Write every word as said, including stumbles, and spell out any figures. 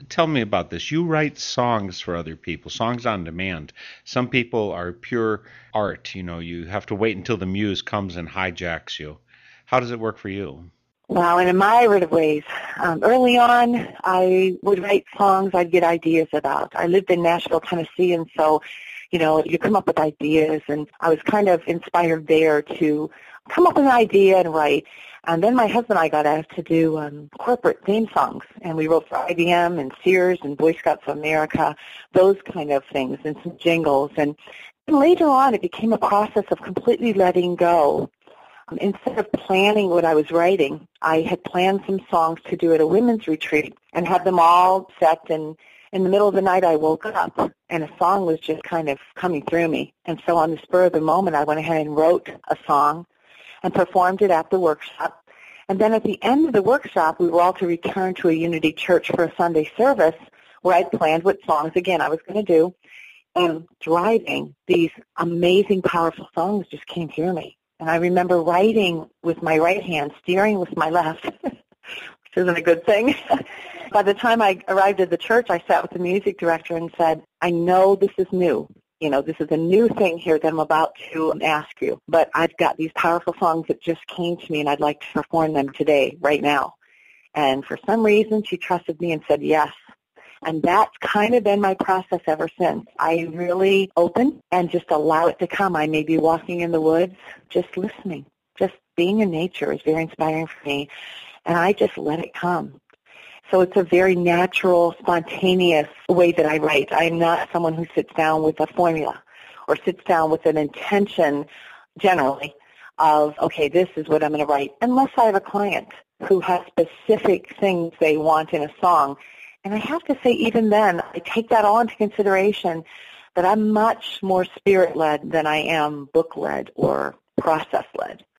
tell me about this. You write songs for other people, songs on demand. Some people are pure art. You know, you have to wait until the muse comes and hijacks you. How does it work for you? Well, in a myriad of ways. Um, early on, I would write songs I'd get ideas about. I lived in Nashville, Tennessee, and so, you know, you come up with ideas, and I was kind of inspired there to come up with an idea and write. And then my husband and I got asked to do um, corporate theme songs, and we wrote for I B M and Sears and Boy Scouts of America, those kind of things, and some jingles. And, and later on, it became a process of completely letting go. Instead of planning what I was writing, I had planned some songs to do at a women's retreat and had them all set, and in the middle of the night I woke up and a song was just kind of coming through me. And so on the spur of the moment I went ahead and wrote a song and performed it at the workshop. And then at the end of the workshop we were all to return to a Unity Church for a Sunday service where I'd planned what songs, again, I was going to do. And driving, these amazing, powerful songs just came through me. And I remember writing with my right hand, steering with my left, which isn't a good thing. By the time I arrived at the church, I sat with the music director and said, I know this is new. You know, this is a new thing here that I'm about to ask you. But I've got these powerful songs that just came to me, and I'd like to perform them today, right now. And for some reason, she trusted me and said yes. And that's kind of been my process ever since. I really open and just allow it to come. I may be walking in the woods, just listening. Just being in nature is very inspiring for me. And I just let it come. So it's a very natural, spontaneous way that I write. I'm not someone who sits down with a formula or sits down with an intention, generally, of, okay, this is what I'm going to write, unless I have a client who has specific things they want in a song. And I have to say, even then, I take that all into consideration, that I'm much more spirit-led than I am book-led or process-led.